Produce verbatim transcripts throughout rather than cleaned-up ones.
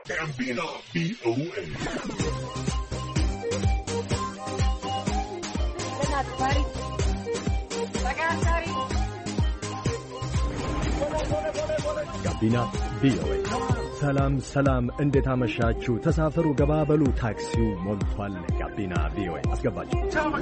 ጋቢና ቪኦኤ ጋቢና ቪኦኤ። ሰላም ሰላም፣ እንዴት አመሻችሁ? ተሳፈሩ፣ ገባበሉ፣ ታክሲው ሞልቷል። ጋቢና ቪኦኤ አስገባችሁ።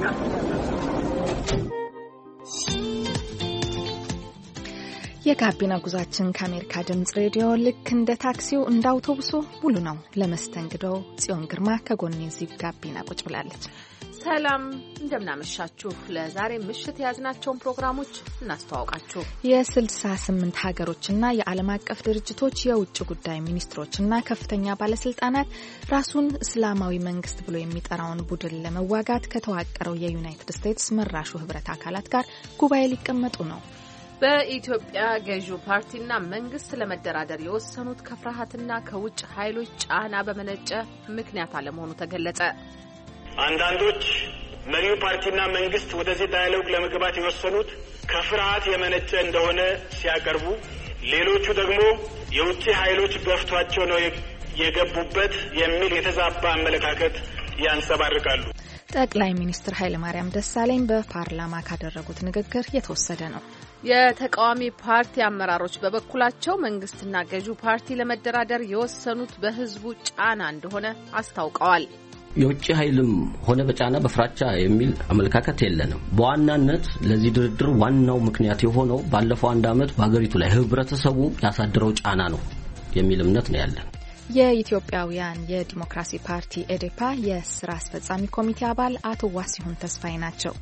የጋቢና ጉዟችን ከአሜሪካ ድምጽ ሬዲዮ ልክ እንደ ታክሲው እንደ አውቶቡሱ ሙሉ ነው። ለመስተንግዶው ጽዮን ግርማ ከጎኔ እዚህ ጋቢና ቁጭ ብላለች። ሰላም እንደምናመሻችሁ። ለዛሬ ምሽት የያዝናቸውን ፕሮግራሞች እናስተዋውቃችሁ። የስልሳ ስምንት ሀገሮችና የዓለም አቀፍ ድርጅቶች የውጭ ጉዳይ ሚኒስትሮችና ከፍተኛ ባለስልጣናት ራሱን እስላማዊ መንግስት ብሎ የሚጠራውን ቡድን ለመዋጋት ከተዋቀረው የዩናይትድ ስቴትስ መራሹ ህብረት አካላት ጋር ጉባኤ ሊቀመጡ ነው። በኢትዮጵያ ገዢው ፓርቲና መንግስት ለመደራደር የወሰኑት ከፍርሃትና ከውጭ ኃይሎች ጫና በመነጨ ምክንያት አለመሆኑ ተገለጸ። አንዳንዶች መሪው ፓርቲና መንግስት ወደዚህ ዳያሎግ ለመግባት የወሰኑት ከፍርሃት የመነጨ እንደሆነ ሲያቀርቡ፣ ሌሎቹ ደግሞ የውጭ ኃይሎች ገፍቷቸው ነው የገቡበት የሚል የተዛባ አመለካከት ያንጸባርቃሉ። ጠቅላይ ሚኒስትር ኃይለማርያም ደሳለኝ በፓርላማ ካደረጉት ንግግር የተወሰደ ነው። የተቃዋሚ ፓርቲ አመራሮች በበኩላቸው መንግስትና ገዢው ፓርቲ ለመደራደር የወሰኑት በህዝቡ ጫና እንደሆነ አስታውቀዋል። የውጭ ኃይልም ሆነ በጫና በፍራቻ የሚል አመለካከት የለንም። በዋናነት ለዚህ ድርድር ዋናው ምክንያት የሆነው ባለፈው አንድ አመት በአገሪቱ ላይ ህብረተሰቡ ያሳደረው ጫና ነው የሚል እምነት ነው ያለን። የኢትዮጵያውያን የዲሞክራሲ ፓርቲ ኤዴፓ የስራ አስፈጻሚ ኮሚቴ አባል አቶ ዋሲሁን ተስፋዬ ናቸው።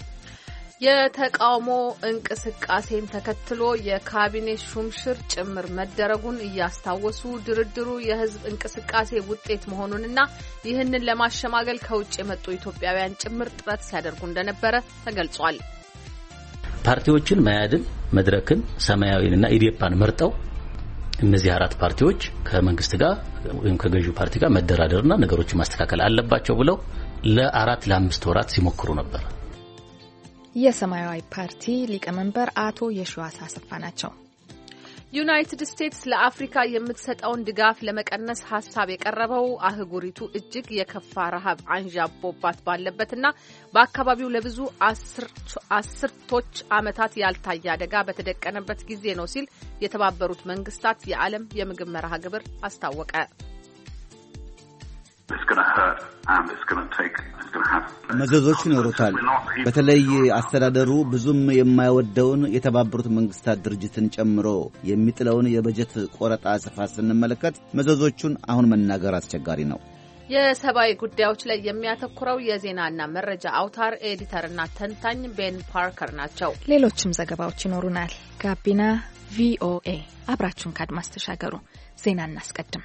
የተቃውሞ እንቅስቃሴን ተከትሎ የካቢኔ ሹምሽር ጭምር መደረጉን እያስታወሱ ድርድሩ የህዝብ እንቅስቃሴ ውጤት መሆኑንና ይህንን ለማሸማገል ከውጭ የመጡ ኢትዮጵያውያን ጭምር ጥረት ሲያደርጉ እንደነበረ ተገልጿል። ፓርቲዎችን መያድን፣ መድረክን፣ ሰማያዊንና ኢዴፓን መርጠው እነዚህ አራት ፓርቲዎች ከመንግስት ጋር ወይም ከገዢው ፓርቲ ጋር መደራደርና ነገሮችን ማስተካከል አለባቸው ብለው ለአራት ለአምስት ወራት ሲሞክሩ ነበር። የሰማያዊ ፓርቲ ሊቀመንበር አቶ የሺዋስ አሰፋ ናቸው። ዩናይትድ ስቴትስ ለአፍሪካ የምትሰጠውን ድጋፍ ለመቀነስ ሀሳብ የቀረበው አህጉሪቱ እጅግ የከፋ ረሃብ አንዣቦባት ባለበትና በአካባቢው ለብዙ አስርቶች ዓመታት ያልታየ አደጋ በተደቀነበት ጊዜ ነው ሲል የተባበሩት መንግስታት የዓለም የምግብ መርሃ ግብር አስታወቀ። መዘዞች ይኖሩታል። በተለይ አስተዳደሩ ብዙም የማይወደውን የተባበሩት መንግስታት ድርጅትን ጨምሮ የሚጥለውን የበጀት ቆረጣ ስፋት ስንመለከት መዘዞቹን አሁን መናገር አስቸጋሪ ነው። የሰብአዊ ጉዳዮች ላይ የሚያተኩረው የዜናና መረጃ አውታር ኤዲተርና ተንታኝ ቤን ፓርከር ናቸው። ሌሎችም ዘገባዎች ይኖሩናል። ጋቢና ቪኦኤ አብራችሁን ካድማስ ተሻገሩ። ዜና እናስቀድም።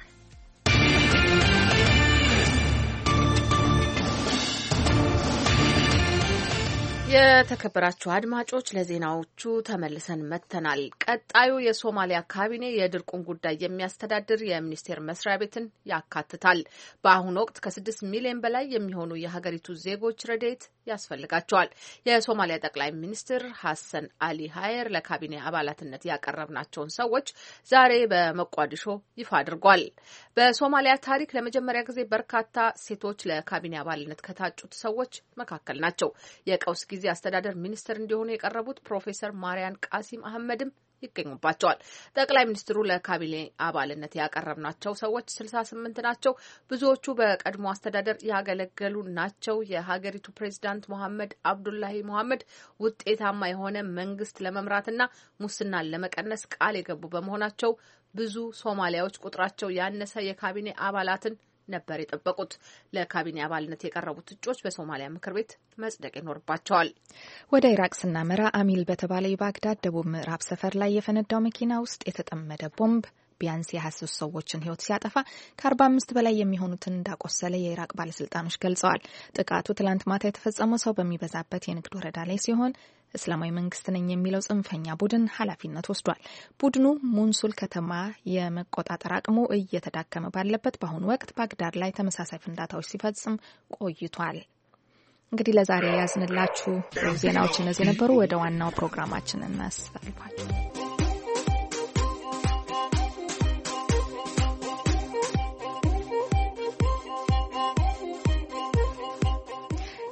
የተከበራችሁ አድማጮች ለዜናዎቹ ተመልሰን መጥተናል። ቀጣዩ የሶማሊያ ካቢኔ የድርቁን ጉዳይ የሚያስተዳድር የሚኒስቴር መስሪያ ቤትን ያካትታል። በአሁኑ ወቅት ከስድስት ሚሊዮን በላይ የሚሆኑ የሀገሪቱ ዜጎች ረድኤት ያስፈልጋቸዋል። የሶማሊያ ጠቅላይ ሚኒስትር ሐሰን አሊ ሃየር ለካቢኔ አባላትነት ያቀረብናቸውን ሰዎች ዛሬ በሞቃዲሾ ይፋ አድርጓል። በሶማሊያ ታሪክ ለመጀመሪያ ጊዜ በርካታ ሴቶች ለካቢኔ አባልነት ከታጩት ሰዎች መካከል ናቸው። የቀውስ ጊዜ አስተዳደር ሚኒስትር እንዲሆኑ የቀረቡት ፕሮፌሰር ማሪያን ቃሲም አህመድም ይገኙባቸዋል። ጠቅላይ ሚኒስትሩ ለካቢኔ አባልነት ያቀረብናቸው ሰዎች ስልሳ ስምንት ናቸው። ብዙዎቹ በቀድሞ አስተዳደር ያገለገሉ ናቸው። የሀገሪቱ ፕሬዝዳንት ሞሐመድ አብዱላሂ ሞሐመድ ውጤታማ የሆነ መንግስት ለመምራትና ሙስናን ለመቀነስ ቃል የገቡ በመሆናቸው ብዙ ሶማሊያዎች ቁጥራቸው ያነሰ የካቢኔ አባላትን ነበር የጠበቁት። ለካቢኔ አባልነት የቀረቡት እጩዎች በሶማሊያ ምክር ቤት መጽደቅ ይኖርባቸዋል። ወደ ኢራቅ ስናመራ አሚል በተባለ የባግዳድ ደቡብ ምዕራብ ሰፈር ላይ የፈነዳው መኪና ውስጥ የተጠመደ ቦምብ ቢያንስ የሃያ ሶስት ሰዎችን ሕይወት ሲያጠፋ ከአርባ አምስት በላይ የሚሆኑትን እንዳቆሰለ የኢራቅ ባለስልጣኖች ገልጸዋል። ጥቃቱ ትላንት ማታ የተፈጸመው ሰው በሚበዛበት የንግድ ወረዳ ላይ ሲሆን እስላማዊ መንግስት ነኝ የሚለው ጽንፈኛ ቡድን ኃላፊነት ወስዷል። ቡድኑ ሙንሱል ከተማ የመቆጣጠር አቅሙ እየተዳከመ ባለበት በአሁኑ ወቅት ባግዳድ ላይ ተመሳሳይ ፍንዳታዎች ሲፈጽም ቆይቷል። እንግዲህ ለዛሬ ያዝንላችሁ ዜናዎች እነዚህ ነበሩ። ወደ ዋናው ፕሮግራማችን እናሳልፋችሁ።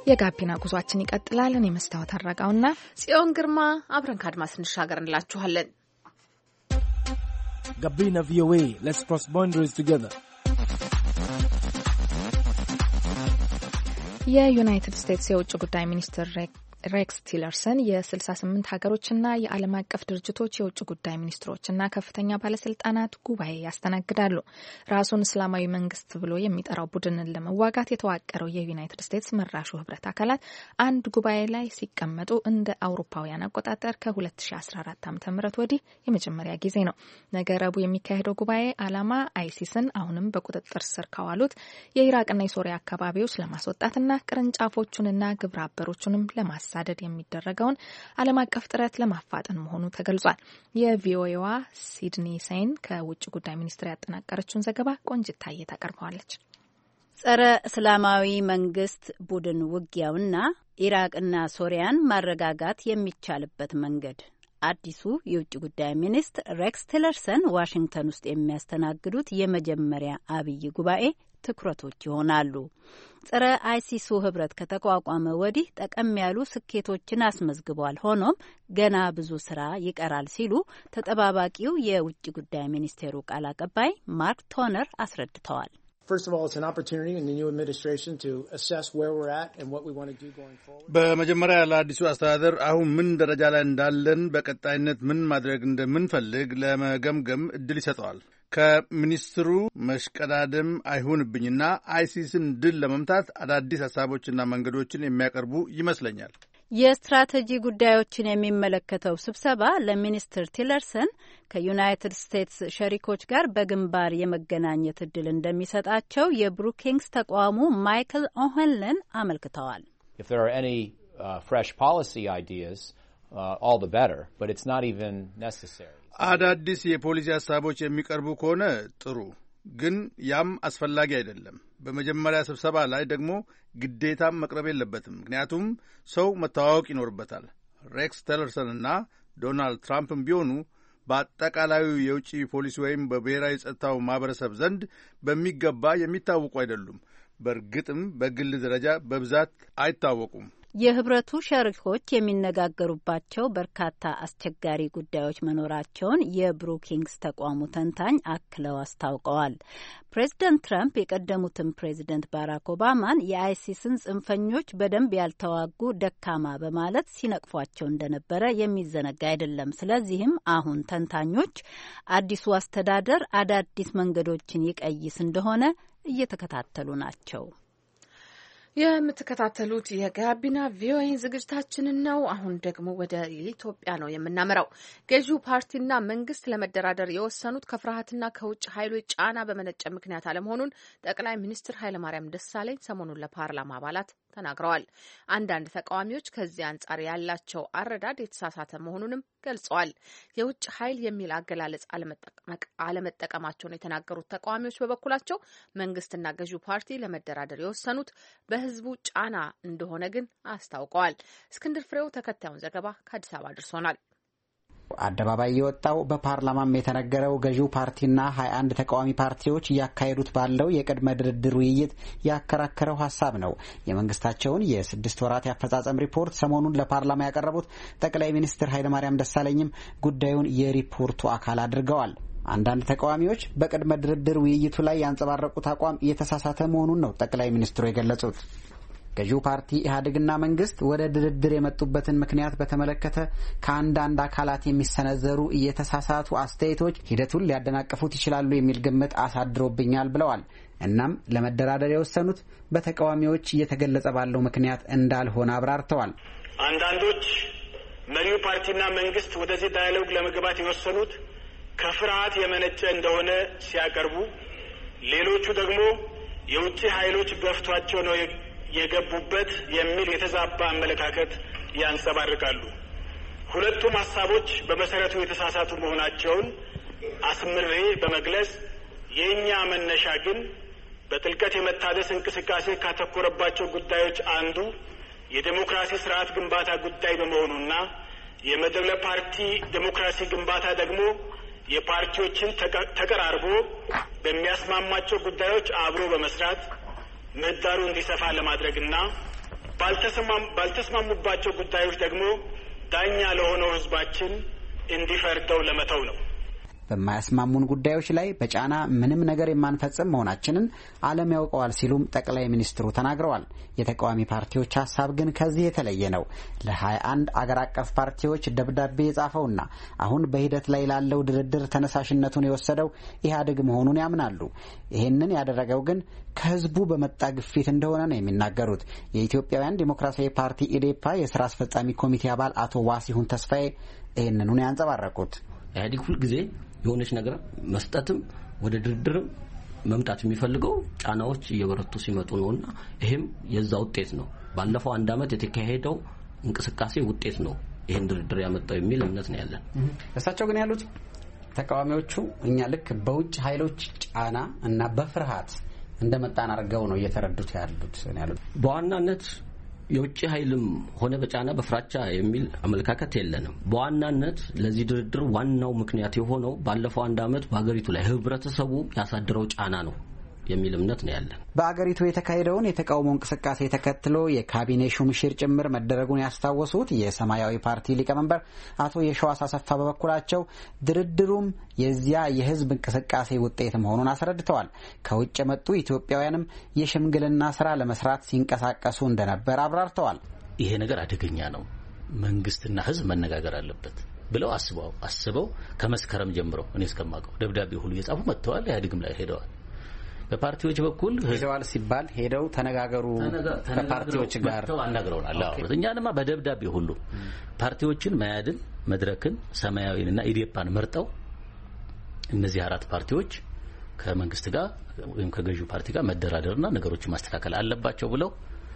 የጋቢና ጉዟችን ይቀጥላል። እኔ መስታወት አራጋውና ጽዮን ግርማ አብረን ካድማስ እንሻገር እንላችኋለን። ጋቢና ቪኦኤ Let's cross boundaries together. የዩናይትድ ስቴትስ የውጭ ጉዳይ ሚኒስትር ሬክስ ቲለርሰን የስልሳ ስምንት ሀገሮችና የዓለም አቀፍ ድርጅቶች የውጭ ጉዳይ ሚኒስትሮችና ከፍተኛ ባለስልጣናት ጉባኤ ያስተናግዳሉ። ራሱን እስላማዊ መንግስት ብሎ የሚጠራው ቡድንን ለመዋጋት የተዋቀረው የዩናይትድ ስቴትስ መራሹ ህብረት አካላት አንድ ጉባኤ ላይ ሲቀመጡ እንደ አውሮፓውያን አቆጣጠር ከ2014 ዓ.ም ወዲህ የመጀመሪያ ጊዜ ነው። ነገ ረቡዕ የሚካሄደው ጉባኤ ዓላማ አይሲስን አሁንም በቁጥጥር ስር ካዋሉት የኢራቅና የሶሪያ አካባቢዎች ለማስወጣትና ቅርንጫፎቹንና ግብረ አበሮቹንም ለማስ ሳደድ የሚደረገውን ዓለም አቀፍ ጥረት ለማፋጠን መሆኑ ተገልጿል። የቪኦኤዋ ሲድኒ ሴን ከውጭ ጉዳይ ሚኒስቴር ያጠናቀረችውን ዘገባ ቆንጅት ታዬ ታቀርበዋለች። ጸረ እስላማዊ መንግስት ቡድን ውጊያውና ኢራቅና ሶሪያን ማረጋጋት የሚቻልበት መንገድ አዲሱ የውጭ ጉዳይ ሚኒስትር ሬክስ ቲለርሰን ዋሽንግተን ውስጥ የሚያስተናግዱት የመጀመሪያ አብይ ጉባኤ ትኩረቶች ይሆናሉ። ጸረ አይሲሱ ህብረት ከተቋቋመ ወዲህ ጠቀም ያሉ ስኬቶችን አስመዝግቧል። ሆኖም ገና ብዙ ስራ ይቀራል ሲሉ ተጠባባቂው የውጭ ጉዳይ ሚኒስቴሩ ቃል አቀባይ ማርክ ቶነር አስረድተዋል። በመጀመሪያ ለአዲሱ አስተዳደር አሁን ምን ደረጃ ላይ እንዳለን፣ በቀጣይነት ምን ማድረግ እንደምንፈልግ ለመገምገም እድል ይሰጠዋል። ከሚኒስትሩ መሽቀዳደም አይሁንብኝና አይሲስን ድል ለመምታት አዳዲስ ሀሳቦችና መንገዶችን የሚያቀርቡ ይመስለኛል። የስትራቴጂ ጉዳዮችን የሚመለከተው ስብሰባ ለሚኒስትር ቲለርሰን ከዩናይትድ ስቴትስ ሸሪኮች ጋር በግንባር የመገናኘት እድል እንደሚሰጣቸው የብሩኪንግስ ተቋሙ ማይክል ኦሄንለን አመልክተዋል። If there are any uh, fresh policy ideas, uh, all the better, but it's not even necessary. አዳዲስ የፖሊሲ ሀሳቦች የሚቀርቡ ከሆነ ጥሩ፣ ግን ያም አስፈላጊ አይደለም። በመጀመሪያ ስብሰባ ላይ ደግሞ ግዴታም መቅረብ የለበትም፣ ምክንያቱም ሰው መተዋወቅ ይኖርበታል። ሬክስ ቲለርሰንና ዶናልድ ትራምፕም ቢሆኑ በአጠቃላዩ የውጭ ፖሊሲ ወይም በብሔራዊ ጸጥታው ማህበረሰብ ዘንድ በሚገባ የሚታወቁ አይደሉም። በእርግጥም በግል ደረጃ በብዛት አይታወቁም። የህብረቱ ሸሪኮች የሚነጋገሩባቸው በርካታ አስቸጋሪ ጉዳዮች መኖራቸውን የብሩኪንግስ ተቋሙ ተንታኝ አክለው አስታውቀዋል። ፕሬዚደንት ትራምፕ የቀደሙትን ፕሬዚደንት ባራክ ኦባማን የአይሲስን ጽንፈኞች በደንብ ያልተዋጉ ደካማ በማለት ሲነቅፏቸው እንደነበረ የሚዘነጋ አይደለም። ስለዚህም አሁን ተንታኞች አዲሱ አስተዳደር አዳዲስ መንገዶችን ይቀይስ እንደሆነ እየተከታተሉ ናቸው። የምትከታተሉት የጋቢና ቪኦኤ ዝግጅታችንን ነው። አሁን ደግሞ ወደ ኢትዮጵያ ነው የምናመራው። ገዢው ፓርቲና መንግስት ለመደራደር የወሰኑት ከፍርሃትና ከውጭ ኃይሎች ጫና በመነጨ ምክንያት አለመሆኑን ጠቅላይ ሚኒስትር ኃይለማርያም ደሳለኝ ሰሞኑን ለፓርላማ አባላት ተናግረዋል። አንዳንድ ተቃዋሚዎች ከዚህ አንጻር ያላቸው አረዳድ የተሳሳተ መሆኑንም ገልጸዋል። የውጭ ኃይል የሚል አገላለጽ አለመጠቀማቸውን የተናገሩት ተቃዋሚዎች በበኩላቸው መንግስትና ገዢው ፓርቲ ለመደራደር የወሰኑት በህዝቡ ጫና እንደሆነ ግን አስታውቀዋል። እስክንድር ፍሬው ተከታዩን ዘገባ ከአዲስ አበባ አድርሶናል። አደባባይ የወጣው በፓርላማም የተነገረው ገዢው ፓርቲና ሀያ አንድ ተቃዋሚ ፓርቲዎች እያካሄዱት ባለው የቅድመ ድርድር ውይይት ያከራከረው ሀሳብ ነው። የመንግስታቸውን የስድስት ወራት የአፈጻጸም ሪፖርት ሰሞኑን ለፓርላማ ያቀረቡት ጠቅላይ ሚኒስትር ኃይለማርያም ደሳለኝም ጉዳዩን የሪፖርቱ አካል አድርገዋል። አንዳንድ ተቃዋሚዎች በቅድመ ድርድር ውይይቱ ላይ ያንጸባረቁት አቋም የተሳሳተ መሆኑን ነው ጠቅላይ ሚኒስትሩ የገለጹት። ገዢው ፓርቲ ኢህአዴግና መንግስት ወደ ድርድር የመጡበትን ምክንያት በተመለከተ ከአንዳንድ አካላት የሚሰነዘሩ የተሳሳቱ አስተያየቶች ሂደቱን ሊያደናቅፉት ይችላሉ የሚል ግምት አሳድሮብኛል ብለዋል። እናም ለመደራደር የወሰኑት በተቃዋሚዎች እየተገለጸ ባለው ምክንያት እንዳልሆነ አብራርተዋል። አንዳንዶች መሪው ፓርቲና መንግስት ወደዚህ ዳያሎግ ለመግባት የወሰኑት ከፍርሃት የመነጨ እንደሆነ ሲያቀርቡ፣ ሌሎቹ ደግሞ የውጭ ኃይሎች ገፍቷቸው ነው የገቡበት የሚል የተዛባ አመለካከት ያንጸባርቃሉ። ሁለቱም ሀሳቦች በመሰረቱ የተሳሳቱ መሆናቸውን አስምሬ በመግለጽ የኛ መነሻ ግን በጥልቀት የመታደስ እንቅስቃሴ ካተኮረባቸው ጉዳዮች አንዱ የዴሞክራሲ ስርዓት ግንባታ ጉዳይ በመሆኑና የመድበለ ፓርቲ ዴሞክራሲ ግንባታ ደግሞ የፓርቲዎችን ተቀራርቦ በሚያስማማቸው ጉዳዮች አብሮ በመስራት ምህዳሩ እንዲሰፋ ለማድረግና ባልተስማሙባቸው ጉዳዮች ደግሞ ዳኛ ለሆነው ህዝባችን እንዲፈርደው ለመተው ነው። በማያስማሙን ጉዳዮች ላይ በጫና ምንም ነገር የማንፈጽም መሆናችንን ዓለም ያውቀዋል ሲሉም ጠቅላይ ሚኒስትሩ ተናግረዋል። የተቃዋሚ ፓርቲዎች ሀሳብ ግን ከዚህ የተለየ ነው። ለሀያ አንድ አገር አቀፍ ፓርቲዎች ደብዳቤ የጻፈውና አሁን በሂደት ላይ ላለው ድርድር ተነሳሽነቱን የወሰደው ኢህአዴግ መሆኑን ያምናሉ። ይህንን ያደረገው ግን ከህዝቡ በመጣ ግፊት እንደሆነ ነው የሚናገሩት። የኢትዮጵያውያን ዴሞክራሲያዊ ፓርቲ ኢዴፓ የስራ አስፈጻሚ ኮሚቴ አባል አቶ ዋሲሁን ተስፋዬ ይህንኑን ያንጸባረቁት ኢህአዴግ ሁልጊዜ የሆነች ነገር መስጠትም ወደ ድርድርም መምጣት የሚፈልገው ጫናዎች እየበረቱ ሲመጡ ነውና ይሄም የዛ ውጤት ነው። ባለፈው አንድ አመት የተካሄደው እንቅስቃሴ ውጤት ነው ይሄን ድርድር ያመጣው የሚል እምነት ነው ያለን። እሳቸው ግን ያሉት ተቃዋሚዎቹ እኛ ልክ በውጭ ኃይሎች ጫና እና በፍርሃት እንደመጣን አድርገው ነው እየተረዱት ያሉት ነው ያሉት። በዋናነት የውጭ ኃይልም ሆነ በጫና በፍራቻ የሚል አመለካከት የለንም። በዋናነት ለዚህ ድርድር ዋናው ምክንያት የሆነው ባለፈው አንድ አመት በአገሪቱ ላይ ህብረተሰቡ ያሳደረው ጫና ነው የሚል እምነት ነው ያለን። በአገሪቱ የተካሄደውን የተቃውሞ እንቅስቃሴ ተከትሎ የካቢኔ ሹምሽር ጭምር መደረጉን ያስታወሱት የሰማያዊ ፓርቲ ሊቀመንበር አቶ የሸዋስ አሰፋ በበኩላቸው ድርድሩም የዚያ የህዝብ እንቅስቃሴ ውጤት መሆኑን አስረድተዋል። ከውጭ የመጡ ኢትዮጵያውያንም የሽምግልና ስራ ለመስራት ሲንቀሳቀሱ እንደነበር አብራርተዋል። ይሄ ነገር አደገኛ ነው፣ መንግስትና ህዝብ መነጋገር አለበት ብለው አስበው አስበው ከመስከረም ጀምረው እኔ እስከማውቀው ደብዳቤ ሁሉ እየጻፉ መጥተዋል። ኢህአዴግም ላይ ሄደዋል። በፓርቲዎች በኩል ሄደዋል ሲባል ሄደው ተነጋገሩ ከፓርቲዎች ጋር አናግረውናል። አዎ እኛንማ በደብዳቤ ሁሉ ፓርቲዎችን መያድን፣ መድረክን፣ ሰማያዊንና ኢዴፓን መርጠው እነዚህ አራት ፓርቲዎች ከመንግስት ጋር ወይም ከገዢው ፓርቲ ጋር መደራደርና ነገሮችን ማስተካከል አለባቸው ብለው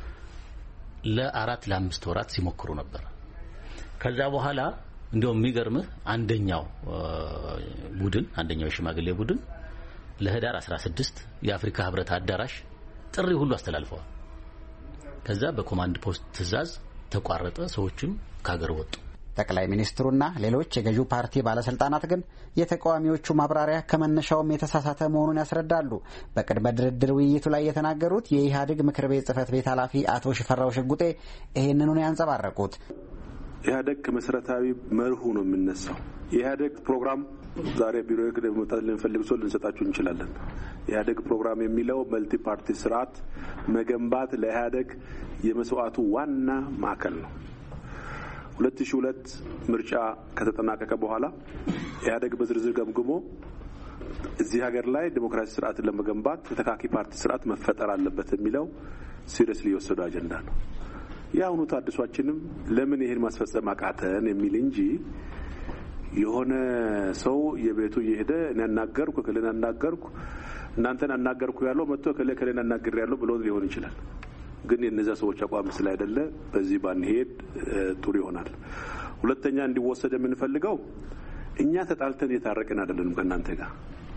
ለአራት ለአምስት ወራት ሲሞክሩ ነበር። ከዛ በኋላ እንደው የሚገርምህ አንደኛው ቡድን አንደኛው የሽማግሌ ቡድን ለህዳር አስራ ስድስት የአፍሪካ ህብረት አዳራሽ ጥሪ ሁሉ አስተላልፈዋል። ከዛ በኮማንድ ፖስት ትዕዛዝ ተቋረጠ። ሰዎችም ከሀገር ወጡ። ጠቅላይ ሚኒስትሩና ሌሎች የገዢው ፓርቲ ባለስልጣናት ግን የተቃዋሚዎቹ ማብራሪያ ከመነሻውም የተሳሳተ መሆኑን ያስረዳሉ። በቅድመ ድርድር ውይይቱ ላይ የተናገሩት የኢህአዴግ ምክር ቤት ጽህፈት ቤት ኃላፊ አቶ ሽፈራው ሽጉጤ ይህንኑ ነው ያንጸባረቁት። ኢህአዴግ ከመሰረታዊ መርሁ ነው የሚነሳው። የኢህአዴግ ፕሮግራም ዛሬ ቢሮ ከደም መጣል ልንፈልግ ሰው ልንሰጣችሁ እንችላለን። ኢህአዴግ ፕሮግራም የሚለው መልቲ ፓርቲ ስርዓት መገንባት ለኢህአዴግ የመስዋዕቱ ዋና ማዕከል ነው። ሁለት ሺህ ሁለት ምርጫ ከተጠናቀቀ በኋላ ኢህአዴግ በዝርዝር ገምግሞ እዚህ ሀገር ላይ ዲሞክራሲ ስርዓትን ለመገንባት የተካኪ ፓርቲ ስርዓት መፈጠር አለበት የሚለው ሲሪየስሊ የወሰደው አጀንዳ ነው። ያውኑ ታድሷችንም ለምን ይሄን ማስፈጸም አቃተን የሚል እንጂ የሆነ ሰው የቤቱ እየሄደ እኔ አናገርኩ ከለና አናገርኩ እናንተን አናገርኩ ያለው መጥቶ ከለ ከለና አናገር ያለው ብሎ ሊሆን ይችላል። ግን የነዛ ሰዎች አቋም ስላይደለ በዚህ ባንሄድ ጥሩ ይሆናል። ሁለተኛ እንዲወሰድ የምንፈልገው እኛ ተጣልተን የታረቀን አይደለንም ከእናንተ ጋር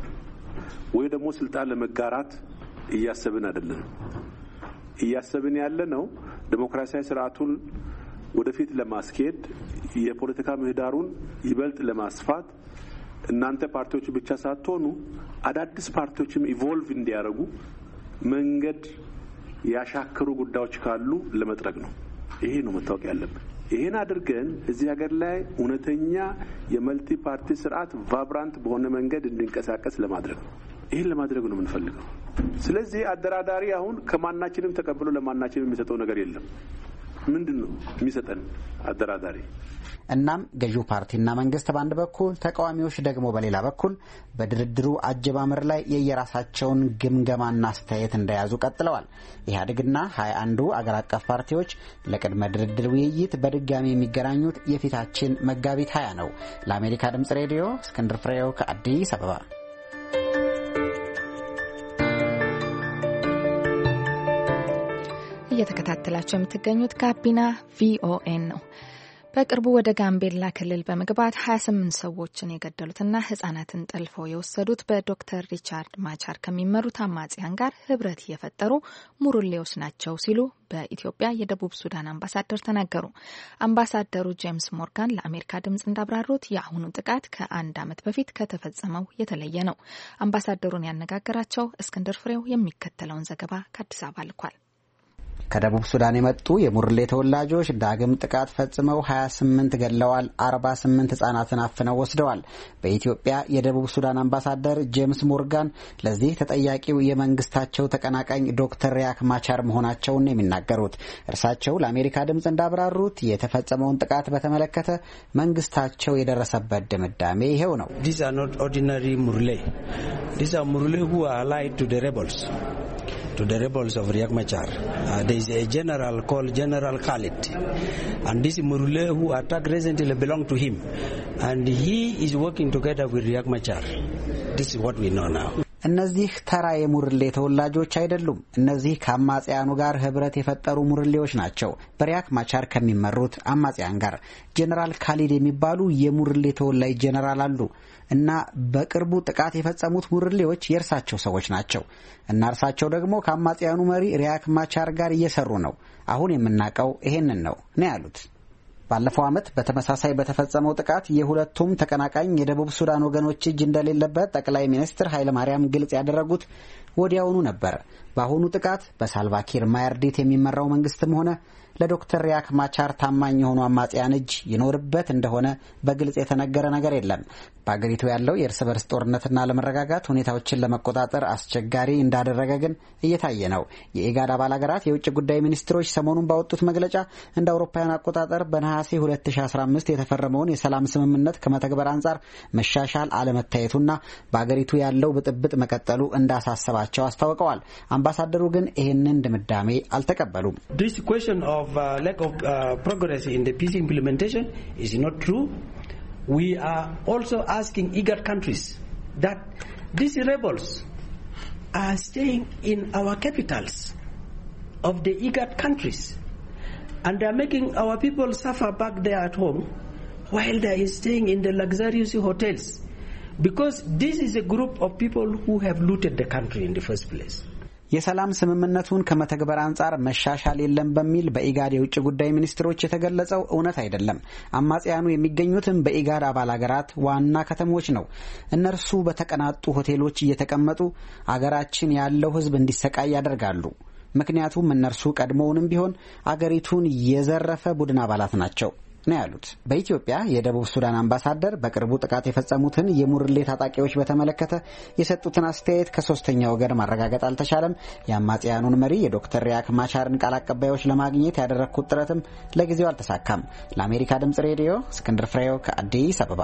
ወይ ደግሞ ስልጣን ለመጋራት እያሰብን አይደለንም። እያሰብን ያለ ነው ዲሞክራሲያዊ ስርዓቱን ወደፊት ለማስኬድ የፖለቲካ ምህዳሩን ይበልጥ ለማስፋት እናንተ ፓርቲዎች ብቻ ሳትሆኑ አዳዲስ ፓርቲዎችም ኢቮልቭ እንዲያደርጉ መንገድ ያሻከሩ ጉዳዮች ካሉ ለመጥረግ ነው። ይሄ ነው መታወቅ ያለበት። ይሄን አድርገን እዚህ ሀገር ላይ እውነተኛ የመልቲ ፓርቲ ስርዓት ቫብራንት በሆነ መንገድ እንዲንቀሳቀስ ለማድረግ ነው። ይሄን ለማድረግ ነው የምንፈልገው። ስለዚህ አደራዳሪ አሁን ከማናችንም ተቀብሎ ለማናችንም የሚሰጠው ነገር የለም። ምንድነው የሚሰጠን አደራዳሪ? እናም ገዢው ፓርቲና መንግስት በአንድ በኩል ተቃዋሚዎች ደግሞ በሌላ በኩል በድርድሩ አጀማመር ላይ የየራሳቸውን ግምገማና አስተያየት እንደያዙ ቀጥለዋል። ኢህአዴግና ሀያ አንዱ አገር አቀፍ ፓርቲዎች ለቅድመ ድርድር ውይይት በድጋሚ የሚገናኙት የፊታችን መጋቢት ሀያ ነው። ለአሜሪካ ድምጽ ሬዲዮ እስክንድር ፍሬው ከአዲስ አበባ። እየተከታተላችሁ የምትገኙት ጋቢና ቪኦኤን ነው። በቅርቡ ወደ ጋምቤላ ክልል በመግባት ሀያ ስምንት ሰዎችን የገደሉትና ህጻናትን ጠልፈው የወሰዱት በዶክተር ሪቻርድ ማቻር ከሚመሩት አማጽያን ጋር ህብረት የፈጠሩ ሙሩሌዎች ናቸው ሲሉ በኢትዮጵያ የደቡብ ሱዳን አምባሳደር ተናገሩ። አምባሳደሩ ጄምስ ሞርጋን ለአሜሪካ ድምጽ እንዳብራሩት የአሁኑ ጥቃት ከአንድ ዓመት በፊት ከተፈጸመው የተለየ ነው። አምባሳደሩን ያነጋገራቸው እስክንድር ፍሬው የሚከተለውን ዘገባ ከአዲስ አበባ ልኳል። ከደቡብ ሱዳን የመጡ የሙርሌ ተወላጆች ዳግም ጥቃት ፈጽመው ሀያ ስምንት ገድለዋል፣ አርባ ስምንት ህጻናትን አፍነው ወስደዋል። በኢትዮጵያ የደቡብ ሱዳን አምባሳደር ጄምስ ሞርጋን ለዚህ ተጠያቂው የመንግስታቸው ተቀናቃኝ ዶክተር ሪያክ ማቻር መሆናቸውን የሚናገሩት እርሳቸው ለአሜሪካ ድምጽ እንዳብራሩት የተፈጸመውን ጥቃት በተመለከተ መንግስታቸው የደረሰበት ድምዳሜ ይሄው ነው። These are not ordinary Murle. These are Murle who are allied to the rebels. To the rebels of Riek Machar. Uh, there is a general called General Khalid. And this Murule who attacked recently belong to him. And he is working together with Riek Machar. This is what we know now. እነዚህ ተራ የሙርሌ ተወላጆች አይደሉም። እነዚህ ከአማጽያኑ ጋር ህብረት የፈጠሩ ሙርሌዎች ናቸው። በሪያክ ማቻር ከሚመሩት አማጽያን ጋር ጄኔራል ካሊድ የሚባሉ የሙርሌ ተወላጅ ጄኔራል አሉ እና በቅርቡ ጥቃት የፈጸሙት ሙርሌዎች የእርሳቸው ሰዎች ናቸው እና እርሳቸው ደግሞ ከአማጽያኑ መሪ ሪያክ ማቻር ጋር እየሰሩ ነው። አሁን የምናውቀው ይሄንን ነው ነው ያሉት። ባለፈው ዓመት በተመሳሳይ በተፈጸመው ጥቃት የሁለቱም ተቀናቃኝ የደቡብ ሱዳን ወገኖች እጅ እንደሌለበት ጠቅላይ ሚኒስትር ኃይለ ማርያም ግልጽ ያደረጉት ወዲያውኑ ነበር። በአሁኑ ጥቃት በሳልቫኪር ማያርዲት የሚመራው መንግስትም ሆነ ለዶክተር ሪያክ ማቻር ታማኝ የሆኑ አማጽያን እጅ ይኖርበት እንደሆነ በግልጽ የተነገረ ነገር የለም። በአገሪቱ ያለው የእርስ በርስ ጦርነትና ለመረጋጋት ሁኔታዎችን ለመቆጣጠር አስቸጋሪ እንዳደረገ ግን እየታየ ነው። የኢጋድ አባል ሀገራት የውጭ ጉዳይ ሚኒስትሮች ሰሞኑን ባወጡት መግለጫ እንደ አውሮፓውያን አቆጣጠር በነሐሴ ሁለት ሺ አስራ አምስት የተፈረመውን የሰላም ስምምነት ከመተግበር አንጻር መሻሻል አለመታየቱና በአገሪቱ ያለው ብጥብጥ መቀጠሉ እንዳሳሰባቸው አስታውቀዋል። አምባሳደሩ ግን ይህንን ድምዳሜ አልተቀበሉም። This question of uh, lack of uh, progress in the peace implementation is not true. We are also asking IGAD countries that these rebels are staying in our capitals of the IGAD countries and they are making our people suffer back there at home while they are staying in the luxurious hotels because this is a group of people who have looted the country in the first place. የሰላም ስምምነቱን ከመተግበር አንጻር መሻሻል የለም በሚል በኢጋድ የውጭ ጉዳይ ሚኒስትሮች የተገለጸው እውነት አይደለም። አማጽያኑ የሚገኙትም በኢጋድ አባል ሀገራት ዋና ከተሞች ነው። እነርሱ በተቀናጡ ሆቴሎች እየተቀመጡ አገራችን ያለው ሕዝብ እንዲሰቃይ ያደርጋሉ። ምክንያቱም እነርሱ ቀድሞውንም ቢሆን አገሪቱን የዘረፈ ቡድን አባላት ናቸው ነው ያሉት። በኢትዮጵያ የደቡብ ሱዳን አምባሳደር በቅርቡ ጥቃት የፈጸሙትን የሙርሌ ታጣቂዎች በተመለከተ የሰጡትን አስተያየት ከሶስተኛ ወገን ማረጋገጥ አልተቻለም። የአማጽያኑን መሪ የዶክተር ሪያክ ማቻርን ቃል አቀባዮች ለማግኘት ያደረግኩት ጥረትም ለጊዜው አልተሳካም። ለአሜሪካ ድምጽ ሬዲዮ እስክንድር ፍሬው ከአዲስ አበባ።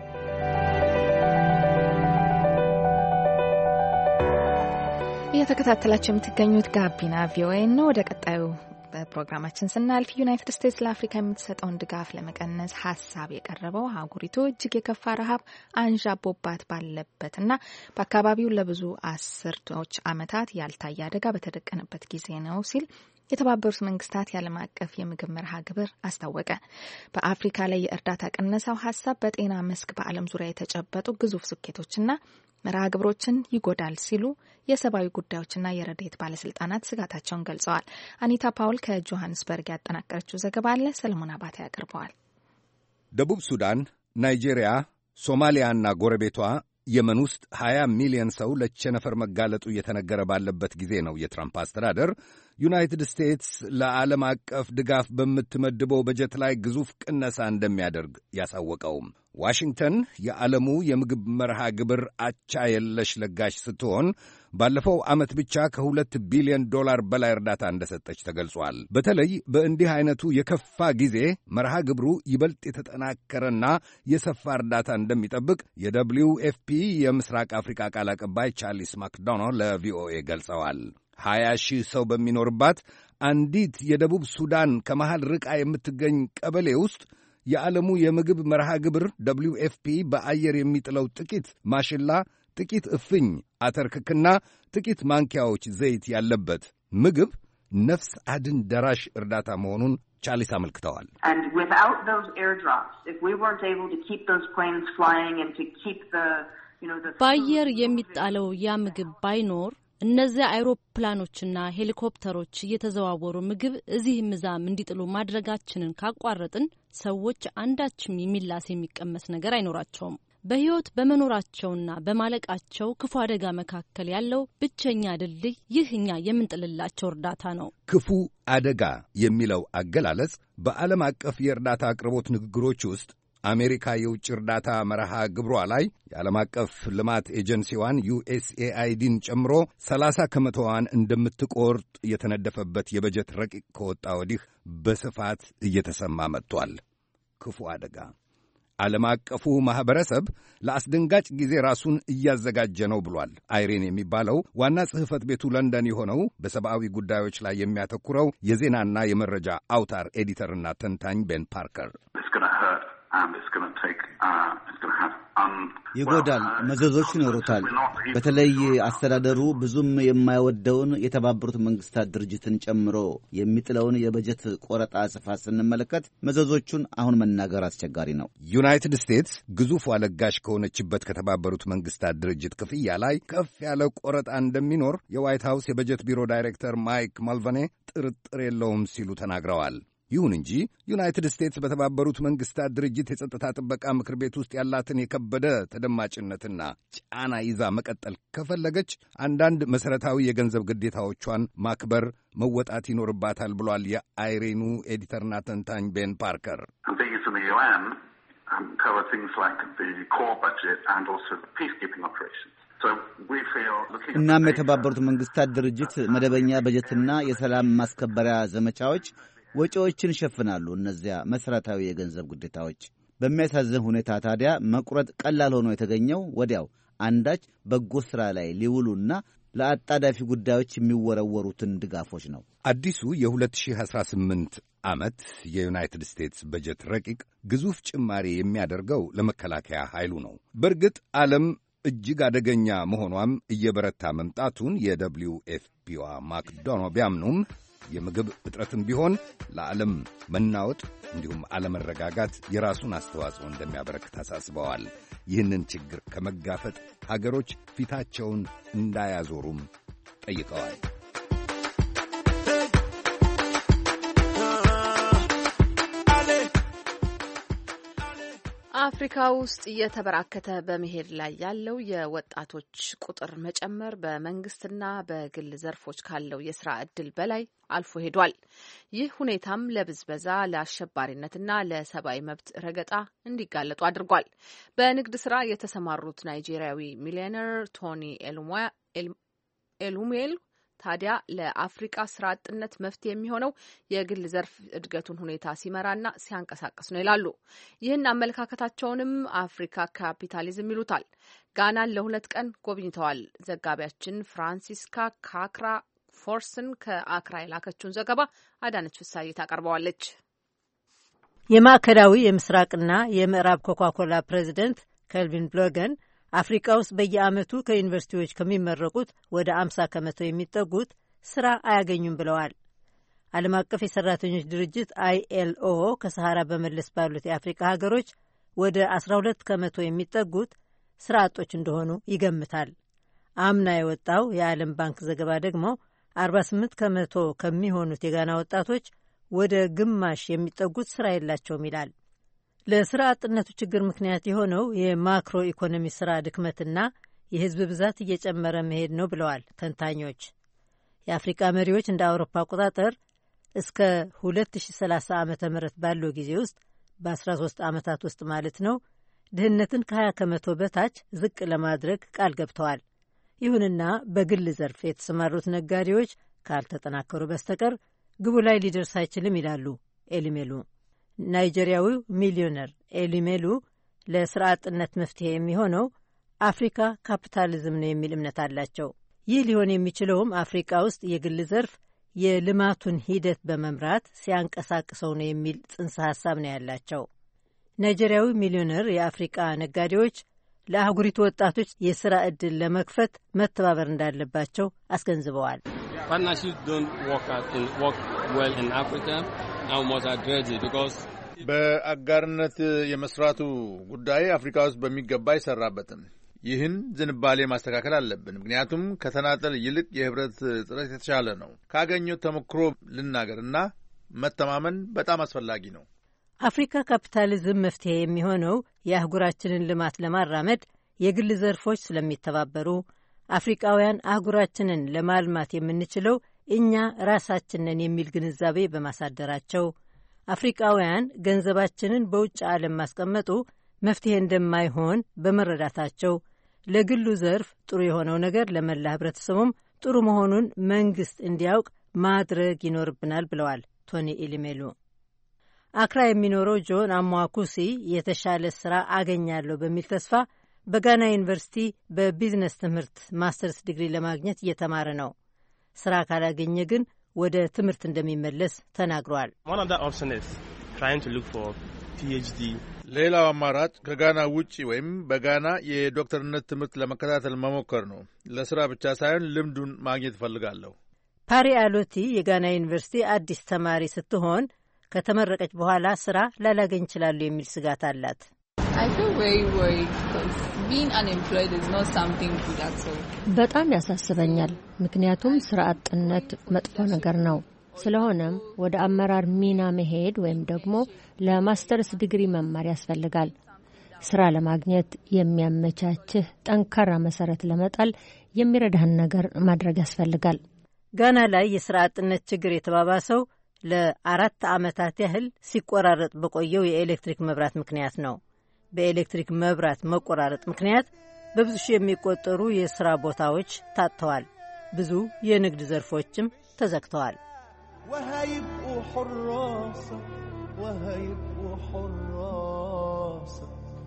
እየተከታተላችሁ የምትገኙት ጋቢና ቪኦኤ ነው። ወደ ቀጣዩ በፕሮግራማችን ስናልፍ ዩናይትድ ስቴትስ ለአፍሪካ የምትሰጠውን ድጋፍ ለመቀነስ ሀሳብ የቀረበው አህጉሪቱ እጅግ የከፋ ረሃብ አንዣቦባት ባለበትና በአካባቢው ለብዙ አስርቶች ዓመታት ያልታየ አደጋ በተደቀነበት ጊዜ ነው ሲል የተባበሩት መንግስታት የዓለም አቀፍ የምግብ መርሃ ግብር አስታወቀ። በአፍሪካ ላይ የእርዳታ ቅነሳው ሀሳብ በጤና መስክ በዓለም ዙሪያ የተጨበጡ ግዙፍ ስኬቶችና መርሃ ግብሮችን ይጎዳል ሲሉ የሰብአዊ ጉዳዮችና የረድኤት ባለስልጣናት ስጋታቸውን ገልጸዋል። አኒታ ፓውል ከጆሃንስበርግ ያጠናቀረችው ዘገባ አለ። ሰለሞን አባተ ያቀርበዋል። ደቡብ ሱዳን፣ ናይጄሪያ፣ ሶማሊያና ጎረቤቷ የመን ውስጥ ሀያ ሚሊዮን ሰው ለቸነፈር መጋለጡ እየተነገረ ባለበት ጊዜ ነው የትራምፕ አስተዳደር ዩናይትድ ስቴትስ ለዓለም አቀፍ ድጋፍ በምትመድበው በጀት ላይ ግዙፍ ቅነሳ እንደሚያደርግ ያሳወቀው። ዋሽንግተን የዓለሙ የምግብ መርሃ ግብር አቻ የለሽ ለጋሽ ስትሆን ባለፈው ዓመት ብቻ ከሁለት ቢሊዮን ዶላር በላይ እርዳታ እንደሰጠች ተገልጿል። በተለይ በእንዲህ አይነቱ የከፋ ጊዜ መርሃ ግብሩ ይበልጥ የተጠናከረና የሰፋ እርዳታ እንደሚጠብቅ የደብሊው ኤፍ ፒ የምስራቅ አፍሪካ ቃል አቀባይ ቻርሊስ ማክዶናልድ ለቪኦኤ ገልጸዋል። ሀያ ሺህ ሰው በሚኖርባት አንዲት የደቡብ ሱዳን ከመሃል ርቃ የምትገኝ ቀበሌ ውስጥ የዓለሙ የምግብ መርሃ ግብር ደብሊው ኤፍ ፒ በአየር የሚጥለው ጥቂት ማሽላ፣ ጥቂት እፍኝ አተርክክና ጥቂት ማንኪያዎች ዘይት ያለበት ምግብ ነፍስ አድን ደራሽ እርዳታ መሆኑን ቻርሊስ አመልክተዋል። በአየር የሚጣለው ያ ምግብ ባይኖር እነዚያ አይሮፕላኖችና ሄሊኮፕተሮች እየተዘዋወሩ ምግብ እዚህ ምዛም እንዲጥሉ ማድረጋችንን ካቋረጥን ሰዎች አንዳችም የሚላስ የሚቀመስ ነገር አይኖራቸውም። በሕይወት በመኖራቸውና በማለቃቸው ክፉ አደጋ መካከል ያለው ብቸኛ ድልድይ ይህ እኛ የምንጥልላቸው እርዳታ ነው። ክፉ አደጋ የሚለው አገላለጽ በዓለም አቀፍ የእርዳታ አቅርቦት ንግግሮች ውስጥ አሜሪካ የውጭ እርዳታ መርሃ ግብሯ ላይ የዓለም አቀፍ ልማት ኤጀንሲዋን ዩኤስኤአይዲን ጨምሮ ሰላሳ ከመቶዋን እንደምትቆርጥ የተነደፈበት የበጀት ረቂቅ ከወጣ ወዲህ በስፋት እየተሰማ መጥቷል። ክፉ አደጋ ዓለም አቀፉ ማኅበረሰብ ለአስደንጋጭ ጊዜ ራሱን እያዘጋጀ ነው ብሏል። አይሬን የሚባለው ዋና ጽሕፈት ቤቱ ለንደን የሆነው በሰብአዊ ጉዳዮች ላይ የሚያተኩረው የዜናና የመረጃ አውታር ኤዲተርና ተንታኝ ቤን ፓርከር ይጎዳል፣ መዘዞች ይኖሩታል። በተለይ አስተዳደሩ ብዙም የማይወደውን የተባበሩት መንግስታት ድርጅትን ጨምሮ የሚጥለውን የበጀት ቆረጣ ስፋት ስንመለከት መዘዞቹን አሁን መናገር አስቸጋሪ ነው። ዩናይትድ ስቴትስ ግዙፍ ለጋሽ ከሆነችበት ከተባበሩት መንግስታት ድርጅት ክፍያ ላይ ከፍ ያለ ቆረጣ እንደሚኖር የዋይት ሃውስ የበጀት ቢሮ ዳይሬክተር ማይክ ማልቫኔ ጥርጥር የለውም ሲሉ ተናግረዋል። ይሁን እንጂ ዩናይትድ ስቴትስ በተባበሩት መንግስታት ድርጅት የጸጥታ ጥበቃ ምክር ቤት ውስጥ ያላትን የከበደ ተደማጭነትና ጫና ይዛ መቀጠል ከፈለገች አንዳንድ መሠረታዊ የገንዘብ ግዴታዎቿን ማክበር፣ መወጣት ይኖርባታል ብሏል የአይሬኑ ኤዲተርና ተንታኝ ቤን ፓርከር። እናም የተባበሩት መንግስታት ድርጅት መደበኛ በጀትና የሰላም ማስከበሪያ ዘመቻዎች ወጪዎችን ይሸፍናሉ። እነዚያ መሠረታዊ የገንዘብ ግዴታዎች በሚያሳዝን ሁኔታ ታዲያ መቁረጥ ቀላል ሆኖ የተገኘው ወዲያው አንዳች በጎ ሥራ ላይ ሊውሉና ለአጣዳፊ ጉዳዮች የሚወረወሩትን ድጋፎች ነው። አዲሱ የ2018 ዓመት የዩናይትድ ስቴትስ በጀት ረቂቅ ግዙፍ ጭማሪ የሚያደርገው ለመከላከያ ኃይሉ ነው። በእርግጥ ዓለም እጅግ አደገኛ መሆኗም እየበረታ መምጣቱን የደብሊው ኤፍ ፒዋ ማክዶኖ ቢያምኑም የምግብ እጥረትም ቢሆን ለዓለም መናወጥ እንዲሁም አለመረጋጋት የራሱን አስተዋጽኦ እንደሚያበረክት አሳስበዋል። ይህንን ችግር ከመጋፈጥ ሀገሮች ፊታቸውን እንዳያዞሩም ጠይቀዋል። አፍሪካ ውስጥ እየተበራከተ በመሄድ ላይ ያለው የወጣቶች ቁጥር መጨመር በመንግስትና በግል ዘርፎች ካለው የስራ ዕድል በላይ አልፎ ሄዷል። ይህ ሁኔታም ለብዝበዛ፣ ለአሸባሪነትና ለሰብአዊ መብት ረገጣ እንዲጋለጡ አድርጓል። በንግድ ስራ የተሰማሩት ናይጄሪያዊ ሚሊዮነር ቶኒ ኤሉሜል ታዲያ ለአፍሪቃ ስራ አጥነት መፍትሄ የሚሆነው የግል ዘርፍ እድገቱን ሁኔታ ሲመራና ሲያንቀሳቅስ ነው ይላሉ። ይህን አመለካከታቸውንም አፍሪካ ካፒታሊዝም ይሉታል። ጋናን ለሁለት ቀን ጎብኝተዋል። ዘጋቢያችን ፍራንሲስካ ካክራ ፎርስን ከአክራ የላከችውን ዘገባ አዳነች ፍሳይ ታቀርበዋለች። የማዕከላዊ የምስራቅና የምዕራብ ኮካኮላ ፕሬዚደንት ከልቪን ብሎገን አፍሪካ ውስጥ በየዓመቱ ከዩኒቨርሲቲዎች ከሚመረቁት ወደ አምሳ ከመቶ የሚጠጉት ስራ አያገኙም ብለዋል። ዓለም አቀፍ የሰራተኞች ድርጅት አይኤልኦ ከሰሃራ በመለስ ባሉት የአፍሪካ ሀገሮች ወደ አስራ ሁለት ከመቶ የሚጠጉት ስራ አጦች እንደሆኑ ይገምታል። አምና የወጣው የዓለም ባንክ ዘገባ ደግሞ አርባ ስምንት ከመቶ ከሚሆኑት የጋና ወጣቶች ወደ ግማሽ የሚጠጉት ስራ የላቸውም ይላል። ለስራ አጥነቱ ችግር ምክንያት የሆነው የማክሮ ኢኮኖሚ ስራ ድክመትና የህዝብ ብዛት እየጨመረ መሄድ ነው ብለዋል ተንታኞች። የአፍሪቃ መሪዎች እንደ አውሮፓ አቆጣጠር እስከ ሁለት ሺ ሰላሳ ዓመተ ምህረት ባለው ጊዜ ውስጥ በአስራ ሶስት ዓመታት ውስጥ ማለት ነው ድህነትን ከሀያ ከመቶ በታች ዝቅ ለማድረግ ቃል ገብተዋል። ይሁንና በግል ዘርፍ የተሰማሩት ነጋዴዎች ካልተጠናከሩ በስተቀር ግቡ ላይ ሊደርስ አይችልም ይላሉ ኤሊሜሉ። ናይጄሪያዊው ሚሊዮነር ኤሊሜሉ ለስራ አጥነት መፍትሄ የሚሆነው አፍሪካ ካፒታሊዝም ነው የሚል እምነት አላቸው። ይህ ሊሆን የሚችለውም አፍሪካ ውስጥ የግል ዘርፍ የልማቱን ሂደት በመምራት ሲያንቀሳቅሰው ነው የሚል ጽንሰ ሀሳብ ነው ያላቸው። ናይጄሪያዊ ሚሊዮነር የአፍሪቃ ነጋዴዎች ለአህጉሪቱ ወጣቶች የስራ ዕድል ለመክፈት መተባበር እንዳለባቸው አስገንዝበዋል። በአጋርነት የመስራቱ ጉዳይ አፍሪካ ውስጥ በሚገባ አይሰራበትም። ይህን ዝንባሌ ማስተካከል አለብን። ምክንያቱም ከተናጠል ይልቅ የህብረት ጥረት የተሻለ ነው። ካገኘው ተሞክሮ ልናገርና መተማመን በጣም አስፈላጊ ነው። አፍሪካ ካፒታሊዝም መፍትሄ የሚሆነው የአህጉራችንን ልማት ለማራመድ የግል ዘርፎች ስለሚተባበሩ፣ አፍሪካውያን አህጉራችንን ለማልማት የምንችለው እኛ ራሳችንን የሚል ግንዛቤ በማሳደራቸው፣ አፍሪካውያን ገንዘባችንን በውጭ ዓለም ማስቀመጡ መፍትሄ እንደማይሆን በመረዳታቸው ለግሉ ዘርፍ ጥሩ የሆነው ነገር ለመላ ህብረተሰቡም ጥሩ መሆኑን መንግስት እንዲያውቅ ማድረግ ይኖርብናል ብለዋል ቶኒ ኢሊሜሉ። አክራ የሚኖረው ጆን አሟኩሲ የተሻለ ስራ አገኛለሁ በሚል ተስፋ በጋና ዩኒቨርሲቲ በቢዝነስ ትምህርት ማስተርስ ዲግሪ ለማግኘት እየተማረ ነው። ስራ ካላገኘ ግን ወደ ትምህርት እንደሚመለስ ተናግሯል። ሌላው አማራጭ ከጋና ውጪ ወይም በጋና የዶክተርነት ትምህርት ለመከታተል መሞከር ነው። ለስራ ብቻ ሳይሆን ልምዱን ማግኘት እፈልጋለሁ። ፓሪ አሎቲ የጋና ዩኒቨርሲቲ አዲስ ተማሪ ስትሆን ከተመረቀች በኋላ ስራ ላላገኝ ይችላሉ የሚል ስጋት አላት። በጣም ያሳስበኛል፣ ምክንያቱም ስራ አጥነት መጥፎ ነገር ነው። ስለሆነም ወደ አመራር ሚና መሄድ ወይም ደግሞ ለማስተርስ ዲግሪ መማር ያስፈልጋል። ስራ ለማግኘት የሚያመቻችህ ጠንካራ መሰረት ለመጣል የሚረዳህን ነገር ማድረግ ያስፈልጋል። ጋና ላይ የስራ አጥነት ችግር የተባባሰው ለአራት ዓመታት ያህል ሲቆራረጥ በቆየው የኤሌክትሪክ መብራት ምክንያት ነው። በኤሌክትሪክ መብራት መቆራረጥ ምክንያት በብዙ ሺህ የሚቆጠሩ የሥራ ቦታዎች ታጥተዋል። ብዙ የንግድ ዘርፎችም ተዘግተዋል። وهيبقوا حراسة وهيبقوا حراسة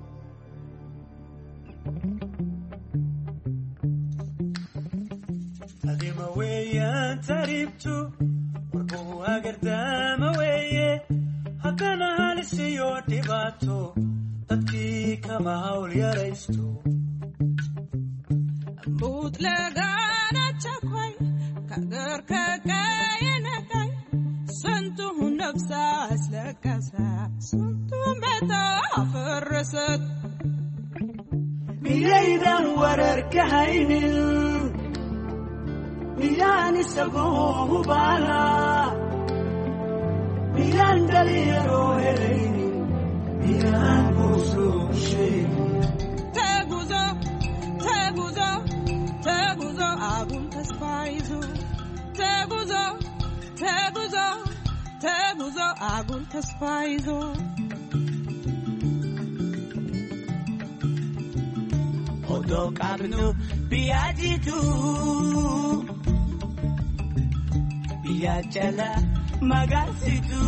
هذه موية تريبتو وربوها قردامة وية هكذا هالسيو ديباتو تبكي كما هول يا ريستو أموت لغانا تشاكوي كاقر كاقاينك سنتو نفسا اسلكسا سنتو متى فرست ميلايدا وررك هينل ميلان سقوه بالا ميلان دليرو هليني ميلان بوسو شيء تاغوزو تاغوزو تاغوزو أبون تسفايزو تاغوزو تاغوزو تاغوزو أبون تسفايزو Odo kabnu biajitu biajala magasitu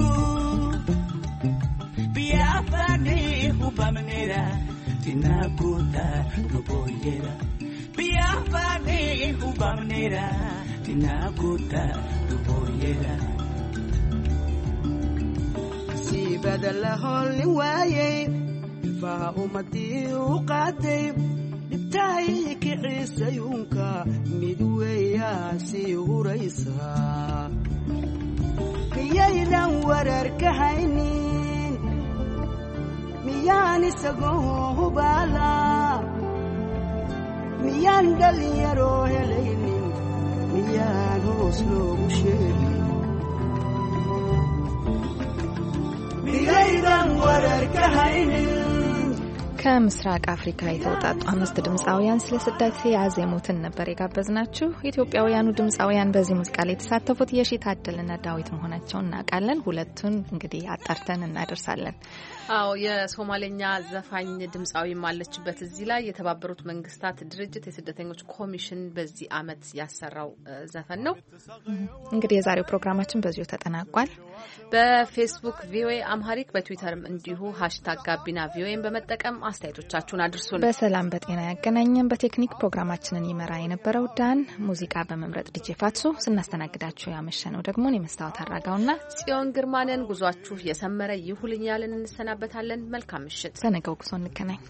biafani hubamnera tinakuta nuboyera biafani hubamnera tinakuta nuboyera si badala holli waye فها أمتي وقاتي نبتاي كعيسى يونكا مدويا سيو ريسا ميايلا وررك هينين مياني سقوه بالا ميان دليا روح لينين ميان وصلو مشيري ميايلا وررك هينين ከምስራቅ አፍሪካ የተውጣጡ አምስት ድምፃውያን ስለ ስደት ያዜሙትን ነበር የጋበዝናችሁ። ኢትዮጵያውያኑ ድምፃውያን በዚህ ሙዚቃ ላይ የተሳተፉት የሺ ታደልና ዳዊት መሆናቸውን እናውቃለን። ሁለቱን እንግዲህ አጣርተን እናደርሳለን። አዎ የሶማሌኛ ዘፋኝ ድምፃዊም አለችበት እዚህ ላይ። የተባበሩት መንግስታት ድርጅት የስደተኞች ኮሚሽን በዚህ አመት ያሰራው ዘፈን ነው። እንግዲህ የዛሬው ፕሮግራማችን በዚሁ ተጠናቋል። በፌስቡክ ቪኦኤ አምሃሪክ፣ በትዊተርም እንዲሁ ሃሽታግ ጋቢና ቪኦኤን በመጠቀም አስተያየቶቻችሁን አድርሱን። በሰላም በጤና ያገናኘን። በቴክኒክ ፕሮግራማችንን ይመራ የነበረው ዳን፣ ሙዚቃ በመምረጥ ዲጄ ፋትሱ፣ ስናስተናግዳችሁ ያመሸነው ደግሞ እኔ መስታወት አራጋውና ጽዮን ግርማንን። ጉዟችሁ የሰመረ ይሁን እያልን እንሰናበታለን። መልካም ምሽት። በነገው ጉዞ እንገናኝ።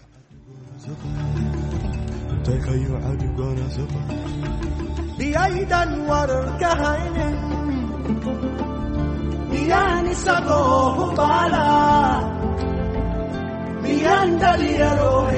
تكيو عدقنا زفا بيايدا وركهين بياني سقوه بالا بيان دليرو